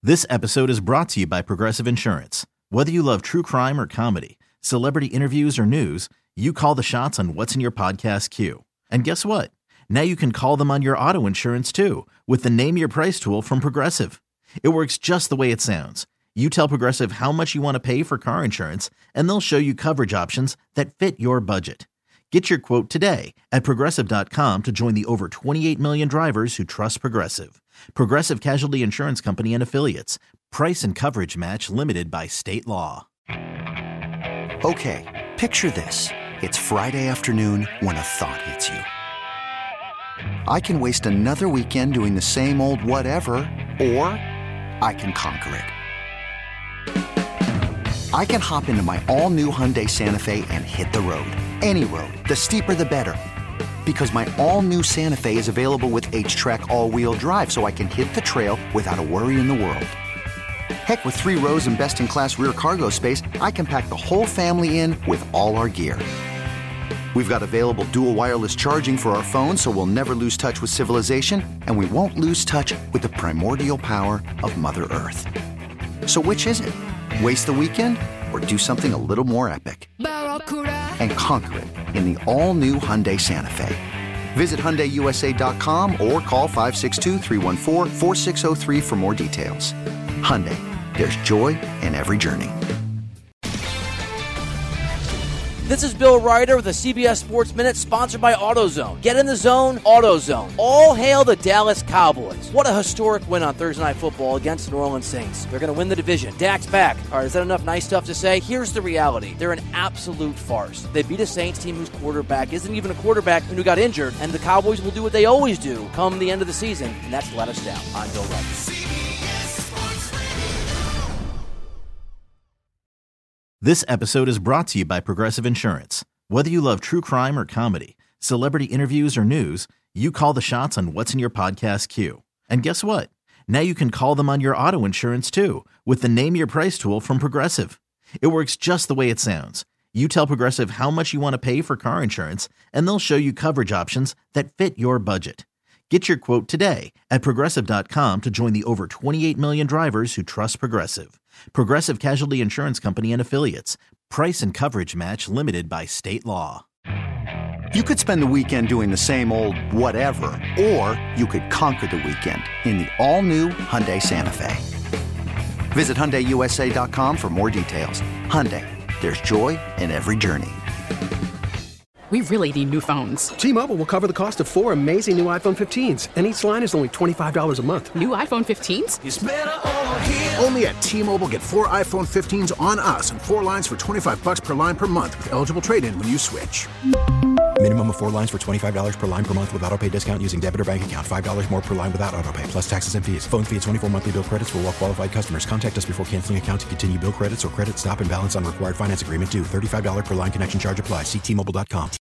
This episode is brought to you by Progressive Insurance. Whether you love true crime or comedy, celebrity interviews or news, you call the shots on what's in your podcast queue. And guess what? Now you can call them on your auto insurance too with the Name Your Price tool from Progressive. It works just the way it sounds. You tell Progressive how much you want to pay for car insurance, and they'll show you coverage options that fit your budget. Get your quote today at Progressive.com to join the over 28 million drivers who trust Progressive. Progressive Casualty Insurance Company and Affiliates. Price and coverage match limited by state law. Okay, picture this. It's Friday afternoon when a thought hits you. I can waste another weekend doing the same old whatever, or I can conquer it. I can hop into my all-new Hyundai Santa Fe and hit the road. Any road. The steeper, the better. Because my all-new Santa Fe is available with H-Track all-wheel drive, so I can hit the trail without a worry in the world. Heck, with 3 rows and best-in-class rear cargo space, I can pack the whole family in with all our gear. We've got available dual wireless charging for our phones, so we'll never lose touch with civilization, and we won't lose touch with the primordial power of Mother Earth. So which is it? Waste the weekend or do something a little more epic? And conquer it in the all-new Hyundai Santa Fe. Visit HyundaiUSA.com or call 562-314-4603 for more details. Hyundai, there's joy in every journey. This is Bill Ryder with a CBS Sports Minute sponsored by AutoZone. Get in the zone, AutoZone. All hail the Dallas Cowboys. What a historic win on Thursday Night Football against the New Orleans Saints. They're going to win the division. Dak's back. All right, is that enough nice stuff to say? Here's the reality. They're an absolute farce. They beat a Saints team whose quarterback isn't even a quarterback and who got injured, and the Cowboys will do what they always do come the end of the season, and that's let us down. I'm Bill Ryder. This episode is brought to you by Progressive Insurance. Whether you love true crime or comedy, celebrity interviews or news, you call the shots on what's in your podcast queue. And guess what? Now you can call them on your auto insurance too with the Name Your Price tool from Progressive. It works just the way it sounds. You tell Progressive how much you want to pay for car insurance, and they'll show you coverage options that fit your budget. Get your quote today at Progressive.com to join the over 28 million drivers who trust Progressive. Progressive Casualty Insurance Company and Affiliates. Price and coverage match limited by state law. You could spend the weekend doing the same old whatever, or you could conquer the weekend in the all-new Hyundai Santa Fe. Visit HyundaiUSA.com for more details. Hyundai, there's joy in every journey. We really need new phones. T-Mobile will cover the cost of 4 amazing new iPhone 15s, and each line is only $25 a month. New iPhone 15s? It's better over here. Only at T-Mobile, get 4 iPhone 15s on us and 4 lines for $25 per line per month with eligible trade-in when you switch. Minimum of 4 lines for $25 per line per month with autopay discount using debit or bank account. $5 more per line without autopay, plus taxes and fees. Phone fee at 24 monthly bill credits for well-qualified customers. Contact us before canceling account to continue bill credits or credit stop and balance on required finance agreement due. $35 per line connection charge applies. See T-Mobile.com.